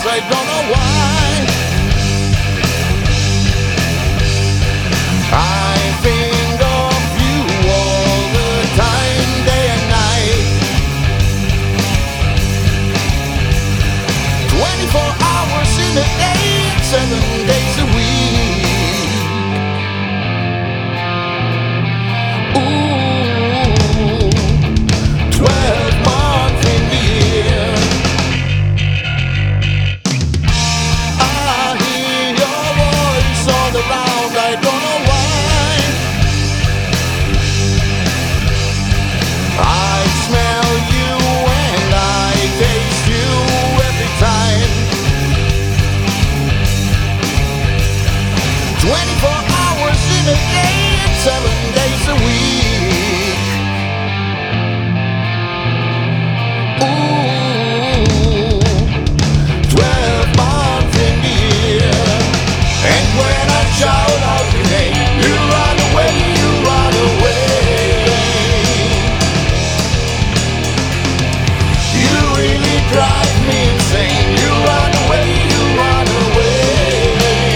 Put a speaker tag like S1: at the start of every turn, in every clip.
S1: I don't know why. I think of you all the time, day and night. 24 hours in a day, 7 days a week. Ooh, 12 months in the year. I hear your voice all around, I don't know why. I smell you and I taste you every time. 24 hours in a day, 7 days a week. Ooh, 12 months in the year. And when I shout out your name, you run away, you run away. You really drive me insane. You run away, you run away.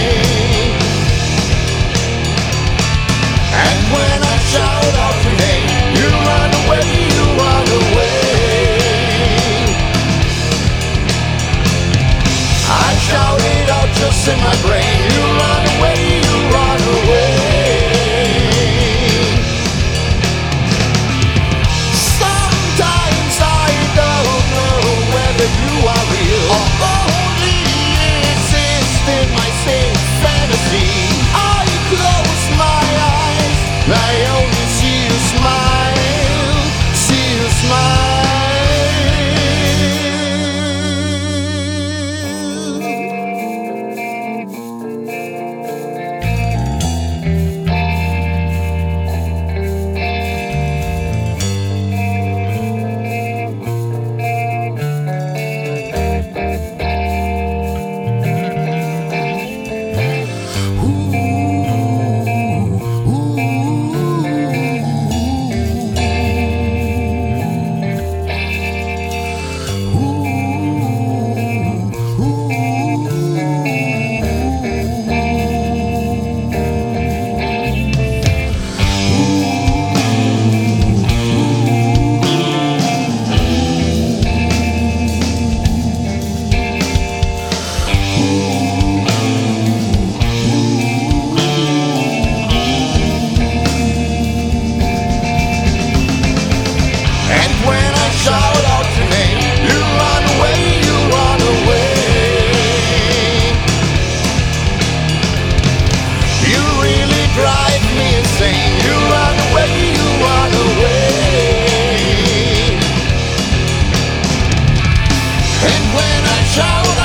S1: And when I shout out your name, you run away, you run away. I shout it out just in my brain. You run away, you run away. Sometimes I don't know whether you are real or only exist in my same fantasy. I close my eyes, I only see you smile, see you smile. And when I shout out your name, you run away, you run away. You really drive me insane. You run away, you run away. And when I shout